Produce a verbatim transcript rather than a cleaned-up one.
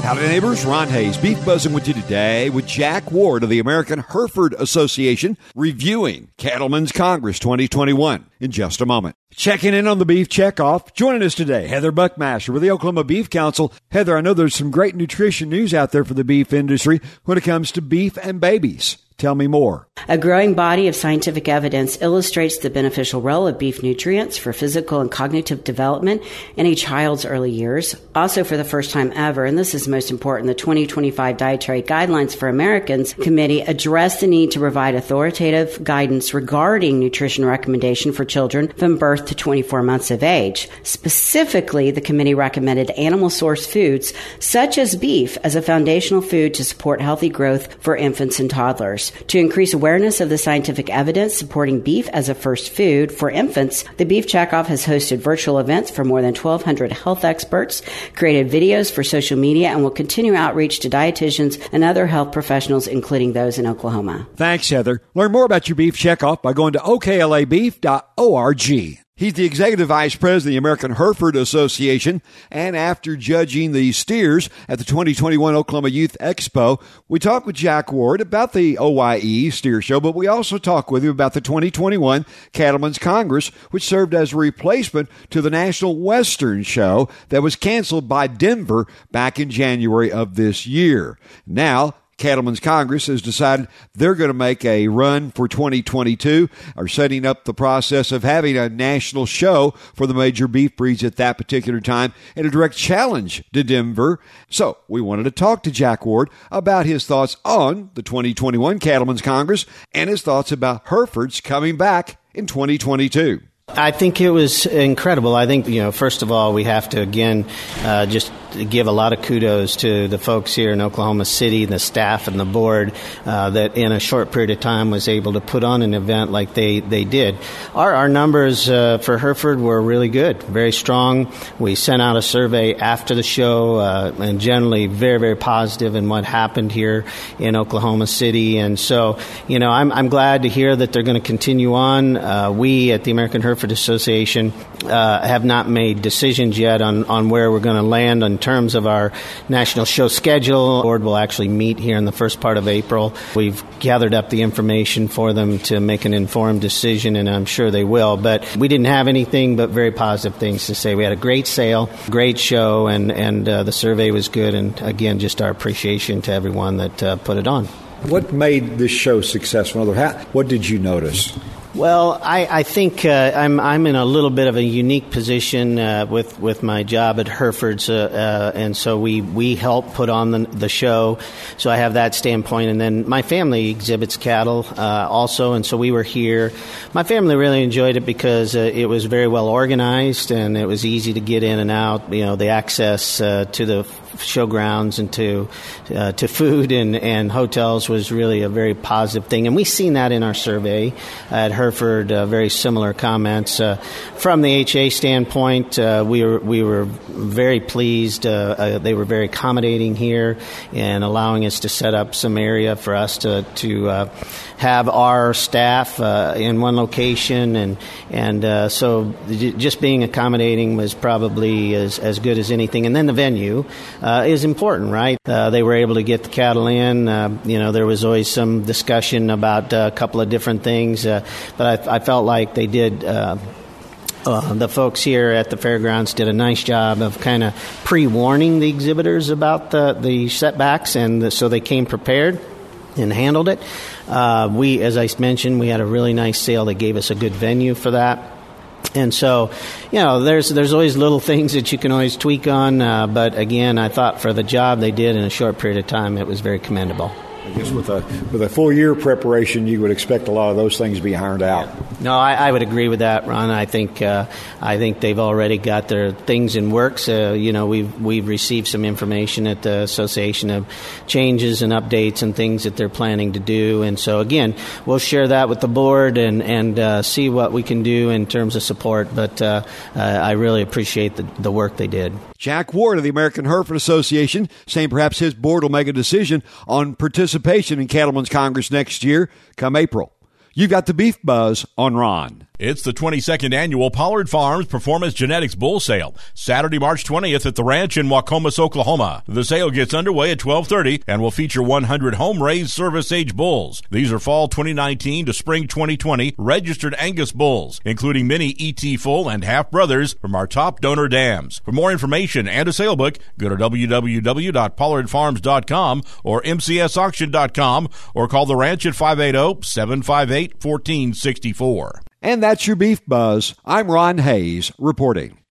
Howdy neighbors, Ron Hayes, Beef Buzzing with you today with Jack Ward of the American Hereford Association reviewing Cattlemen's Congress twenty twenty-one in just a moment. Checking in on the Beef Checkoff, joining us today, Heather Buckmaster with the Oklahoma Beef Council. Heather, I know there's some great nutrition news out there for the beef industry when it comes to beef and babies. Tell me more. A growing body of scientific evidence illustrates the beneficial role of beef nutrients for physical and cognitive development in a child's early years. Also, for the first time ever, and this is most important, the twenty twenty-five Dietary Guidelines for Americans Committee addressed the need to provide authoritative guidance regarding nutrition recommendation for children from birth to twenty-four months of age. Specifically, the committee recommended animal source foods such as beef as a foundational food to support healthy growth for infants and toddlers. To increase awareness of the scientific evidence supporting beef as a first food for infants, the Beef Checkoff has hosted virtual events for more than twelve hundred health experts, created videos for social media, and will continue outreach to dietitians and other health professionals, including those in Oklahoma. Thanks, Heather. Learn more about your Beef Checkoff by going to O K L A beef dot org. He's the Executive Vice President of the American Hereford Association, and after judging the steers at the twenty twenty-one Oklahoma Youth Expo, we talked with Jack Ward about the O Y E Steer Show, but we also talked with him about the twenty twenty-one Cattlemen's Congress, which served as a replacement to the National Western Show that was canceled by Denver back in January of this year. Now, Cattlemen's Congress has decided they're going to make a run for twenty twenty-two, are setting up the process of having a national show for the major beef breeds at that particular time in a direct challenge to Denver. So we wanted to talk to Jack Ward about his thoughts on the twenty twenty-one Cattlemen's Congress and his thoughts about Herefords coming back in twenty twenty-two. I think it was incredible. I think, you know, first of all, we have to, again, uh, just give a lot of kudos to the folks here in Oklahoma City, the staff and the board, uh, that in a short period of time was able to put on an event like they, they did. Our, our numbers uh, for Hereford were really good, very strong. We sent out a survey after the show, uh, and generally very, very positive in what happened here in Oklahoma City. And so, you know, I'm, I'm glad to hear that they're going to continue on. Uh, we at the American Hereford Association uh, have not made decisions yet on, on where we're going to land in terms of our national show schedule. The board will actually meet here in the first part of April. We've gathered up the information for them to make an informed decision, and I'm sure they will. But we didn't have anything but very positive things to say. We had a great sale, great show, and, and uh, the survey was good. And again, just our appreciation to everyone that uh, put it on. What made this show successful? What did you notice? Well, I, I think uh, I'm I'm in a little bit of a unique position uh, with with my job at Herefords, uh, uh, and so we, we help put on the, the show. So I have that standpoint, and then my family exhibits cattle uh, also, and so we were here. My family really enjoyed it because uh, it was very well organized and it was easy to get in and out. You know, the access uh, to the showgrounds and to uh, to food and, and hotels was really a very positive thing, and we've seen that in our survey at Hereford. Uh, very similar comments uh, from the H A standpoint. Uh, we were we were very pleased. Uh, uh, they were very accommodating here and allowing us to set up some area for us to to uh, have our staff uh, in one location, and and uh, so just being accommodating was probably as as good as anything. And then the venue Uh, is important, right? Uh, they were able to get the cattle in. Uh, you know, there was always some discussion about uh, a couple of different things, uh, but I, I felt like they did. Uh, uh, the folks here at the fairgrounds did a nice job of kind of pre-warning the exhibitors about the, the setbacks, and the, so they came prepared and handled it. Uh, we, as I mentioned, we had a really nice sale that gave us a good venue for that. And so, you know, there's there's always little things that you can always tweak on. Uh, but again, I thought for the job they did in a short period of time, it was very commendable. I guess with a with a full year preparation, you would expect a lot of those things to be ironed out. No, I, I would agree with that, Ron. I think uh, I think they've already got their things in works. Uh, you know, we've we've received some information at the association of changes and updates and things that they're planning to do. And so again, we'll share that with the board and and uh, see what we can do in terms of support. But uh, uh, I really appreciate the, the work they did. Jack Ward of the American Hereford Association saying perhaps his board will make a decision on participation in Cattlemen's Congress next year come April. You've got the Beef Buzz on Ron. It's the twenty-second annual Pollard Farms Performance Genetics Bull Sale, Saturday, March twentieth at the ranch in Waukomis, Oklahoma. The sale gets underway at twelve thirty and will feature one hundred home-raised service-age bulls. These are fall twenty nineteen to spring twenty twenty registered Angus bulls, including many E T full and half brothers from our top donor dams. For more information and a sale book, go to w w w dot pollard farms dot com or m c s auction dot com or call the ranch at five eight zero, seven five eight, one four six four. And that's your Beef Buzz. I'm Ron Hayes reporting.